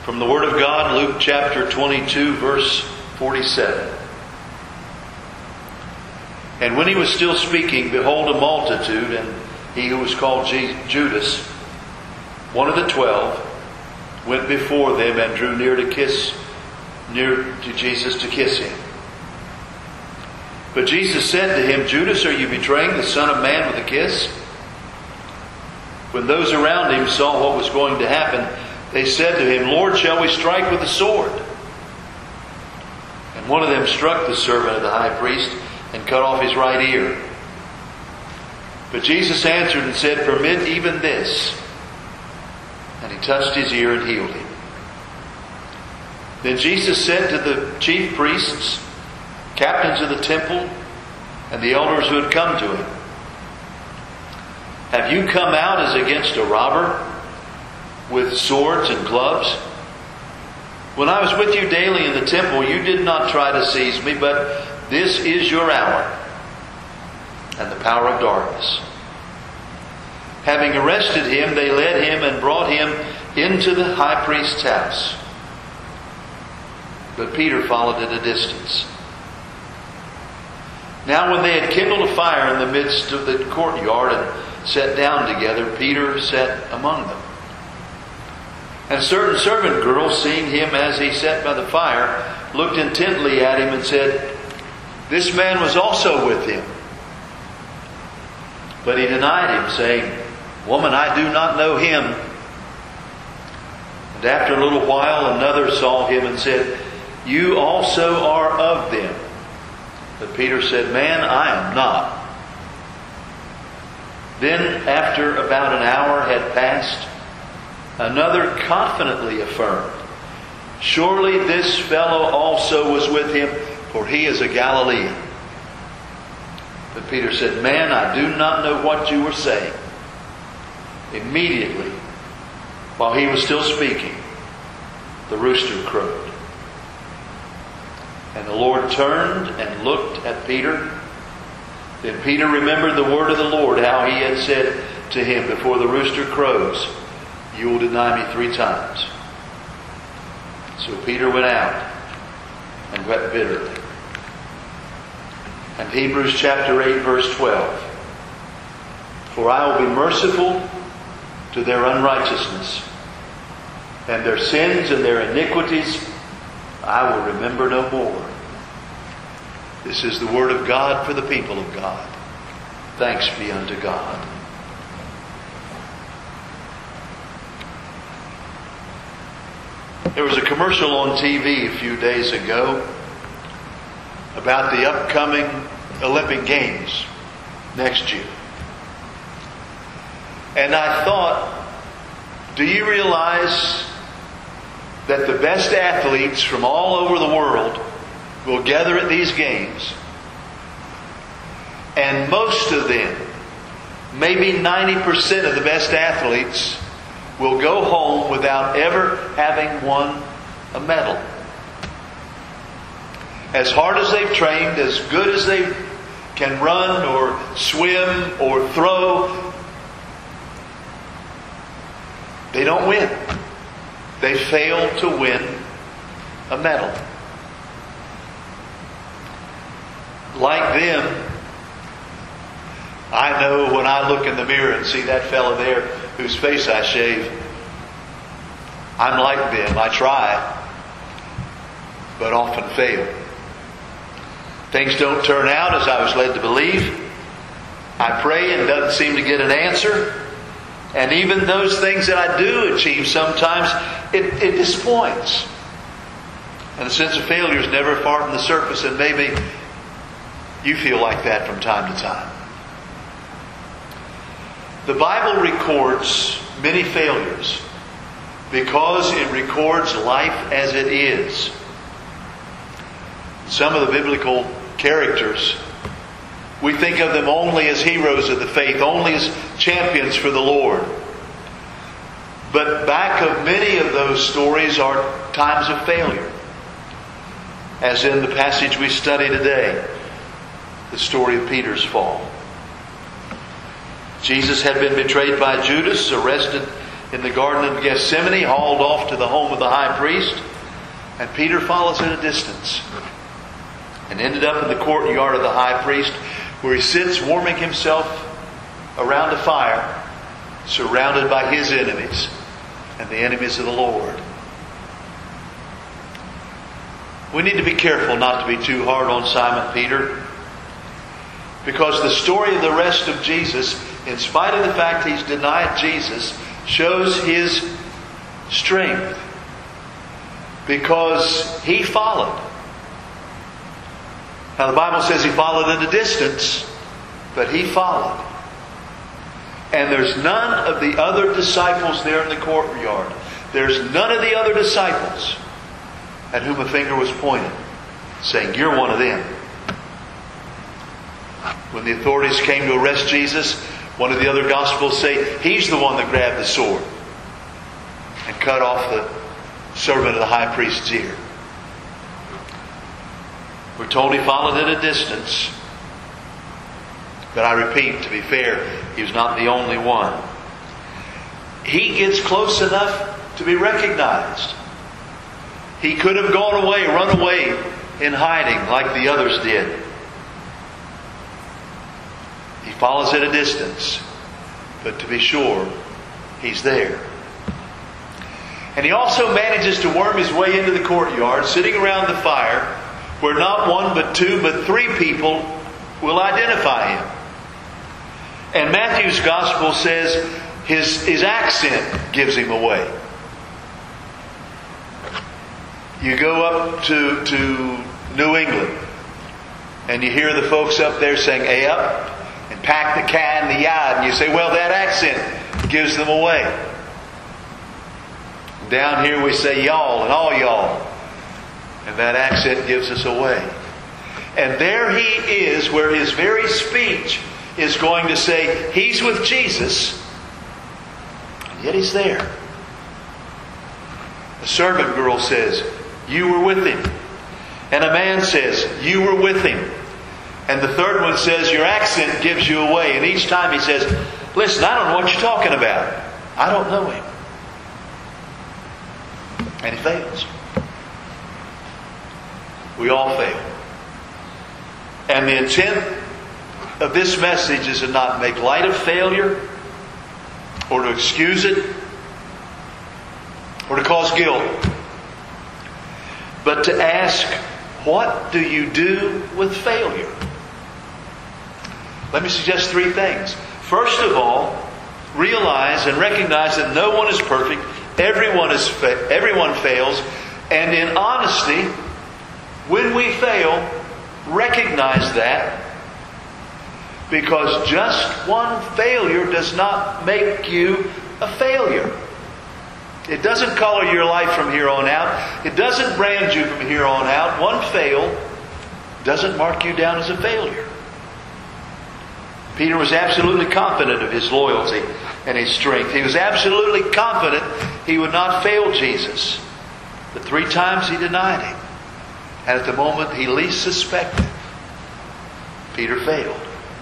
From the Word of God, Luke chapter 22, verse 47. And when he was still speaking, behold, a multitude, and he who was called Judas, one of the 12, went before them and drew near to Jesus to kiss him. But Jesus said to him, Judas, are you betraying the Son of Man with a kiss? When those around him saw what was going to happen, they said to him, Lord, shall we strike with the sword? And one of them struck the servant of the high priest and cut off his right ear. But Jesus answered and said, permit even this. And he touched his ear and healed him. Then Jesus said to the chief priests, captains of the temple, and the elders who had come to him, have you come out as against a robber with swords and clubs? When I was with you daily in the temple, you did not try to seize me, but this is your hour and the power of darkness. Having arrested him, they led him and brought him into the high priest's house. But Peter followed at a distance. Now when they had kindled a fire in the midst of the courtyard and sat down together, Peter sat among them. And a certain servant girl, seeing him as he sat by the fire, looked intently at him and said, this man was also with him. But he denied him, saying, woman, I do not know him. And after a little while, another saw him and said, you also are of them. But Peter said, man, I am not. Then, after about an hour had passed, another confidently affirmed, surely this fellow also was with him, for he is a Galilean. But Peter said, man, I do not know what you were saying. Immediately, while he was still speaking, the rooster crowed. And the Lord turned and looked at Peter. Then Peter remembered the word of the Lord, how he had said to him, before the rooster crows, you will deny me 3 times. So Peter went out and wept bitterly. And Hebrews chapter 8, verse 12. For I will be merciful to their unrighteousness, and their sins and their iniquities I will remember no more. This is the word of God for the people of God. Thanks be unto God. There was a commercial on TV a few days ago about the upcoming Olympic Games next year. And I thought, do you realize that the best athletes from all over the world will gather at these games, and most of them, maybe 90% of the best athletes, will go home without ever having won a medal? As hard as they've trained, as good as they can run or swim or throw, they don't win. They fail to win a medal. Like them, I know when I look in the mirror and see that fellow there whose face I shave, I'm like them. I try, but often fail. Things don't turn out as I was led to believe. I pray and it doesn't seem to get an answer. And even those things that I do achieve, sometimes it disappoints. And the sense of failure is never far from the surface, and maybe you feel like that from time to time. The Bible records many failures because it records life as it is. Some of the biblical characters, we think of them only as heroes of the faith, only as champions for the Lord. But back of many of those stories are times of failure. As in the passage we study today, the story of Peter's fall. Jesus had been betrayed by Judas, arrested in the Garden of Gethsemane, hauled off to the home of the high priest. And Peter follows at a distance and ended up in the courtyard of the high priest, where he sits warming himself around a fire, surrounded by his enemies and the enemies of the Lord. We need to be careful not to be too hard on Simon Peter, because the story of the rest of Jesus, in spite of the fact he's denied Jesus, shows his strength, because he followed. Now the Bible says he followed at a distance, but he followed. And there's none of the other disciples there in the courtyard. There's none of the other disciples at whom a finger was pointed, saying, "You're one of them." When the authorities came to arrest Jesus, one of the other Gospels say he's the one that grabbed the sword and cut off the servant of the high priest's ear. We're told he followed at a distance. But I repeat, to be fair, he was not the only one. He gets close enough to be recognized. He could have gone away, run away in hiding like the others did. He follows at a distance, but to be sure, he's there. And he also manages to worm his way into the courtyard, sitting around the fire, where not one, but two, but three people will identify him. And Matthew's Gospel says his accent gives him away. You go up to New England, and you hear the folks up there saying, "Hey up," and pack the can, the yard, and you say, well, that accent gives them away. Down here we say y'all and all y'all, and that accent gives us away. And there he is, where his very speech is going to say he's with Jesus, and yet he's there. A servant girl says, "You were with him." And a man says, "You were with him." And the third one says, "Your accent gives you away." And each time he says, "Listen, I don't know what you're talking about. I don't know him." And he fails. We all fail. And the intent of this message is to not make light of failure, or to excuse it, or to cause guilt, but to ask, what do you do with failure? Let me suggest three things. First of all, realize and recognize that no one is perfect. Everyone fails. And in honesty, when we fail, recognize that, because just one failure does not make you a failure. It doesn't color your life from here on out. It doesn't brand you from here on out. One fail doesn't mark you down as a failure. Peter was absolutely confident of his loyalty and his strength. He was absolutely confident he would not fail Jesus. But 3 times he denied him. And at the moment he least suspected, Peter failed.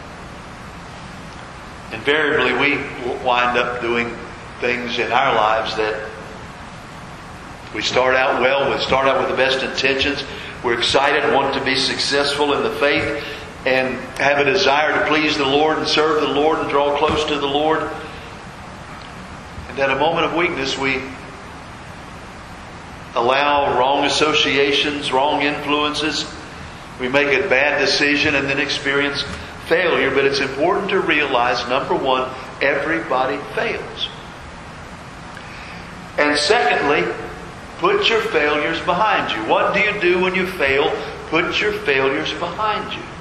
Invariably, we wind up doing things in our lives that we start out well, we start out with the best intentions. We're excited, want to be successful in the faith, and have a desire to please the Lord and serve the Lord and draw close to the Lord. And at a moment of weakness, we allow wrong associations, wrong influences. We make a bad decision and then experience failure. But it's important to realize, number one, everybody fails. And secondly, put your failures behind you. What do you do when you fail? Put your failures behind you.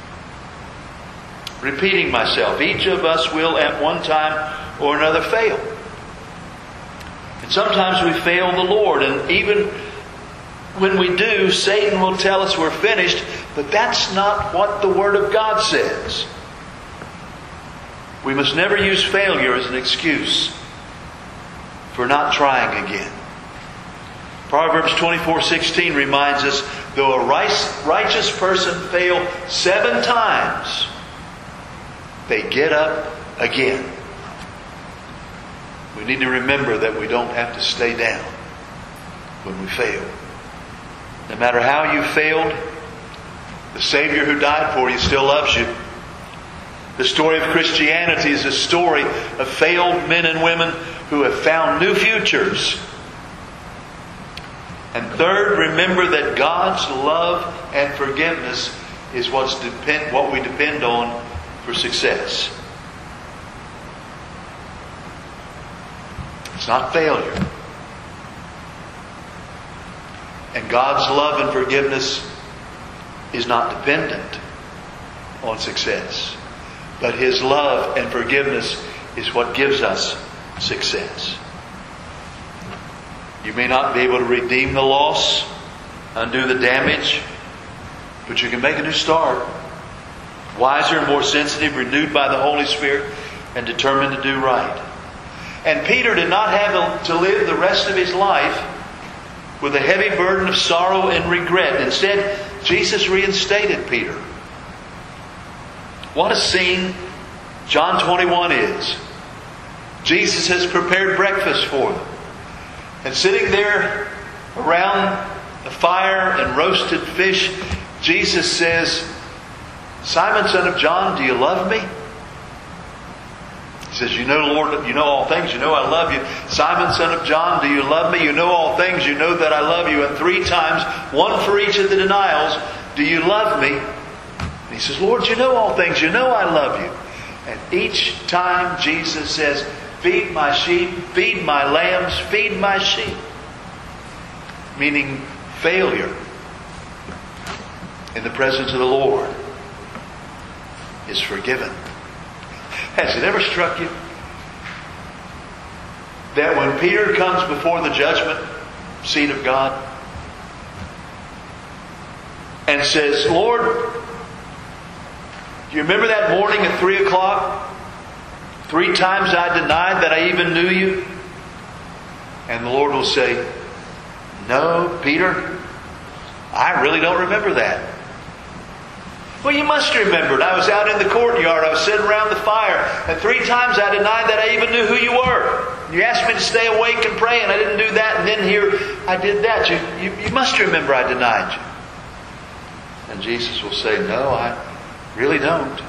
Repeating myself, each of us will at one time or another fail. And sometimes we fail the Lord, and even when we do, Satan will tell us we're finished, but that's not what the Word of God says. We must never use failure as an excuse for not trying again. Proverbs 24:16 reminds us, though a righteous person fail 7 times, they get up again. we need to remember that we don't have to stay down when we fail. No matter how you failed, the Savior who died for you still loves you. The story of Christianity is a story of failed men and women who have found new futures. And third, remember that God's love and forgiveness is what we depend on for success. It's not failure. And God's love and forgiveness is not dependent on success. But His love and forgiveness is what gives us success. You may not be able to redeem the loss, undo the damage, but you can make a new start. Wiser and more sensitive, renewed by the Holy Spirit, and determined to do right. And Peter did not have to live the rest of his life with a heavy burden of sorrow and regret. Instead, Jesus reinstated Peter. What a scene John 21 is. Jesus has prepared breakfast for them. And sitting there around the fire and roasted fish, Jesus says, "Simon, son of John, do you love me?" He says, "You know, Lord, you know all things. You know I love you." "Simon, son of John, do you love me?" "You know all things. You know that I love you." And 3 times, one for each of the denials, "Do you love me?" And he says, "Lord, you know all things. You know I love you." And each time Jesus says, "Feed my sheep, feed my lambs, feed my sheep." Meaning failure in the presence of the Lord is forgiven. Has it ever struck you that when Peter comes before the judgment seat of God and says, "Lord, do you remember that morning at 3 o'clock? 3 times I denied that I even knew you." And the Lord will say, "No, Peter, I really don't remember that." "Well, you must remember it. I was out in the courtyard. I was sitting around the fire. And 3 times I denied that I even knew who you were. You asked me to stay awake and pray, and I didn't do that. And then here I did that. You must remember I denied you." And Jesus will say, "No, I really don't."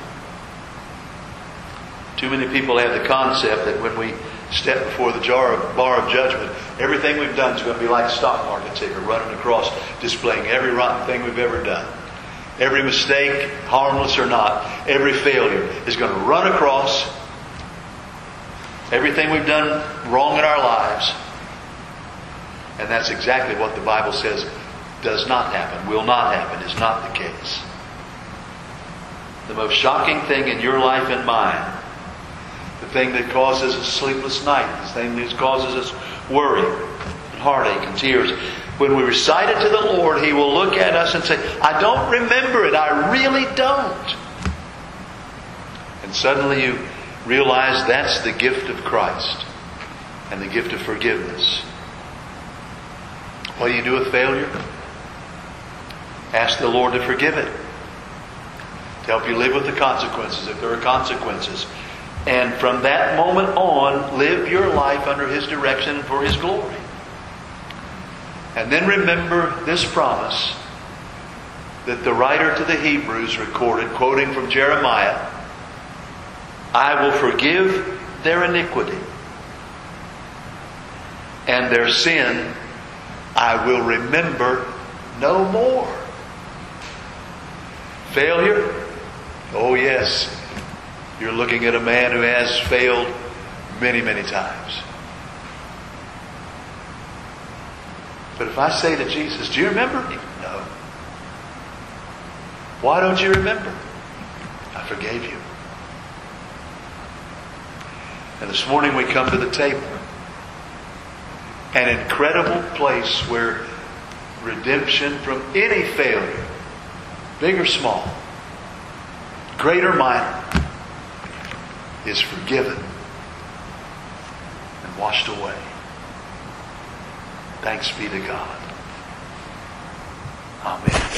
Too many people have the concept that when we step before the bar of judgment, everything we've done is going to be like a stock market ticker running across, displaying every rotten thing we've ever done. Every mistake, harmless or not, every failure is going to run across everything we've done wrong in our lives. And that's exactly what the Bible says does not happen, will not happen, is not the case. The most shocking thing in your life and mine, the thing that causes us sleepless night, the thing that causes us worry and heartache and tears, when we recite it to the Lord, He will look at us and say, "I don't remember it. I really don't." And suddenly you realize that's the gift of Christ and the gift of forgiveness. What do you do with failure? Ask the Lord to forgive it, to help you live with the consequences, if there are consequences. And from that moment on, live your life under His direction and for His glory. And then remember this promise that the writer to the Hebrews recorded, quoting from Jeremiah, "I will forgive their iniquity, and their sin I will remember no more." Failure? Oh yes. You're looking at a man who has failed many, many times. But if I say to Jesus, "Do you remember?" "No." "Why don't you remember?" "I forgave you." And this morning we come to the table. An incredible place where redemption from any failure, big or small, great or minor, is forgiven and washed away. Thanks be to God. Amen.